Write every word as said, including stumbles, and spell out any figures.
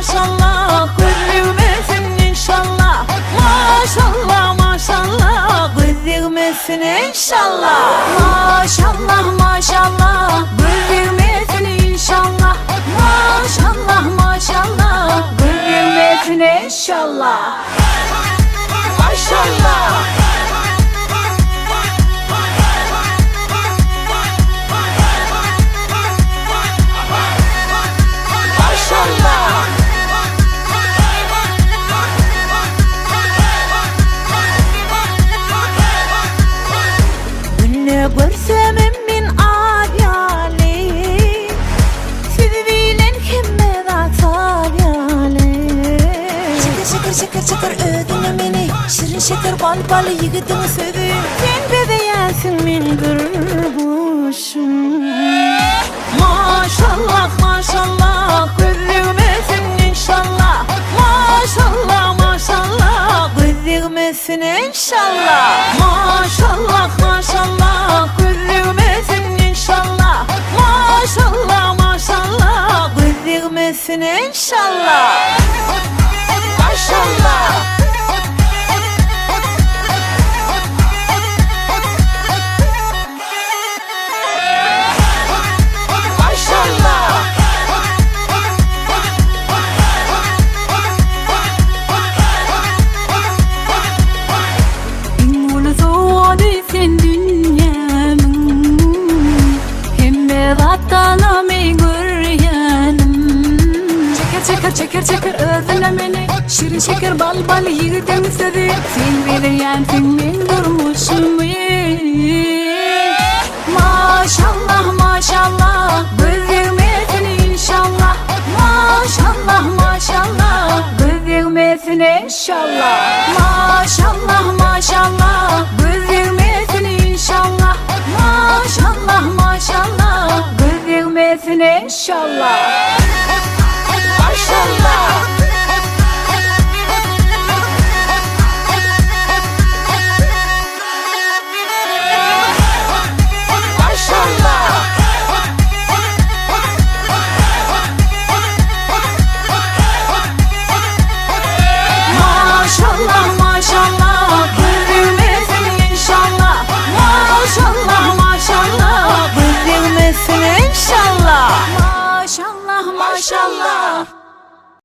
maşallah Gülmesin inşallah. Maşallah maşallah Gülmesin inşallah. Maşallah maşallah Gülmesin inşallah. Maşallah maşallah Gülmesin inşallah. Maşallah. Görsem min ayali sizi bilen kime atayali. Şeker şeker şeker şeker ödün meni, şirin şeker bal bal yiğidin sözü. Sen bebeğensin min gırguşum. Maşallah maşallah gülmesin inşallah. Maşallah maşallah gülmesin inşallah. Maşallah maşallah gülmesin inşallah. Maşallah maşallah gülmesin inşallah. Maşallah. Şeker şeker şeker ödün meni, şirin şeker bal bal yiğidin sözü. Sen bebeğensin min durmuşum. Maşallah maşallah gülmesin inşallah. Maşallah maşallah gülmesin inşallah. Maşallah maşallah gülmesin inşallah. Maşallah maşallah gülmesin inşallah. Maşallah. Maşallah maşallah gülmesin inşallah. Maşallah maşallah gülmesin inşallah. Maşallah maşallah.